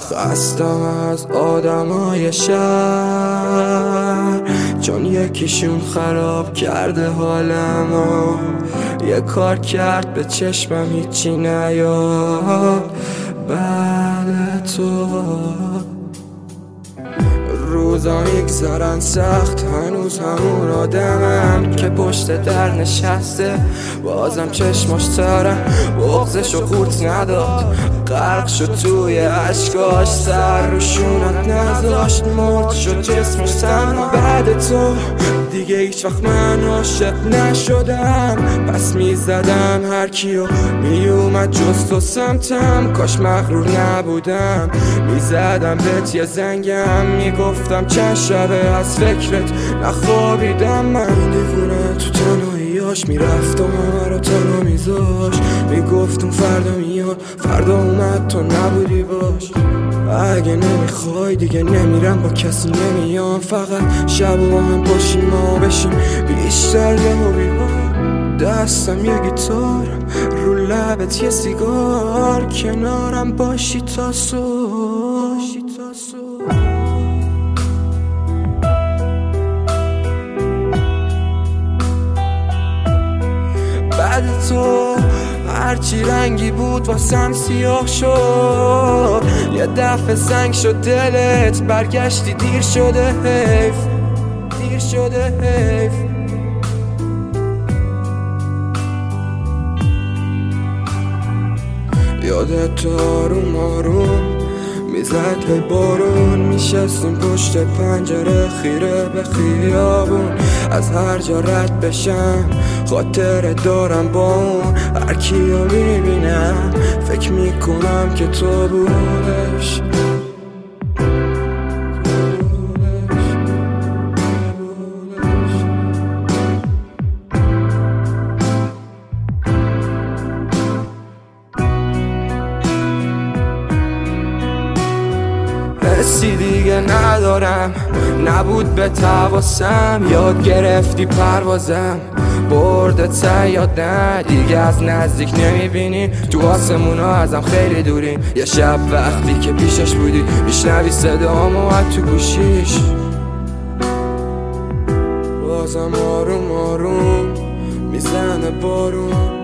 خستم از آدمای شهر، چون یکیشون خراب کرده حالمو. یه کار کرد به چشمم هیچی نیاد بعد تو. روزا میگذرن سخت، هنوز همون آدمم که پشت در نشسته. بازم چشماش ترم، بغضشو قورت نداد، غرق شد توی عشقاش، سر رو شونت نذاشت، مرد شد جسمش تنها. بعد تو دیگه هیچ وقت من عاشق نشدم، پس میزدم هر کیو میومد جز تو سمتم. کاش مغرور نبودم، میزدم بهت یه زنگم، میگفتم چند شبه از فکرت نخوابیدم. من دیوونه تو تنهاییاش میرفتم، همه رو تنها میذاشت، میگفتم فردا میاد، فردا اومد تو نبودی باش. اگه نمیخوای دیگه نمیرم، با کسی نمیام، فقط شب و هم باشیم ما بشیم بیشتر نموبی ها. دستم یه گیتار، رو لبت یه سیگار، کنارم باشی تا صبح. بعد تو هرچی رنگی بود واسم سیاه شد، یه دفعه سنگ شد دلت، برگشتی دیر شده حیف، دیر شده حیف. یادت آروم آروم میزد به بارون، میشستیم پشت پنجره خیره به خیابون. از هر جا رد بشم خاطر دارم با اون، هر کیو میبینم فکر میکنم که تو بودش. حسی دیگه ندارم، نبود به تواسم، یاد گرفتی پروازم، بردت یا نه دیگه از نزدیک نمیبینی، تو آسمونا ازم خیلی دورین. یه شب وقتی که پیشش بودی میشنوی صدامو از تو گوشیش، بازم آروم آروم میزنه بارون.